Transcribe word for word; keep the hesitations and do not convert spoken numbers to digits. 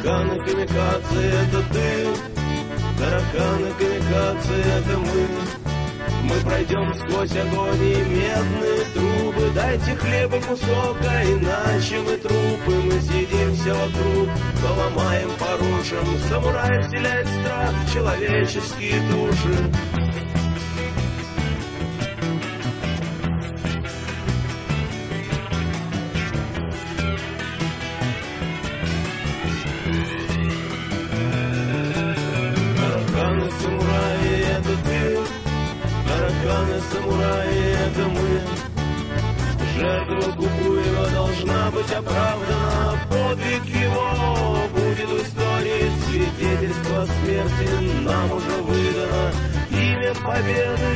Тараканы, камикадзе, это ты. Тараканы, камикадзе, это мы. Мы пройдем сквозь огонь и медные трубы. Дайте хлеба кусок, а иначе мы трупы. Мы съедимся вокруг, поломаем по ружьям. Самурай вселяет страх в человеческие души. Тараканы, самураи, это ты. Тараканы, самураи, это мы. Жертва Кукуева должна быть оправдана. Подвиг его будет в истории. Свидетельство смерти нам уже выдано. Имя победы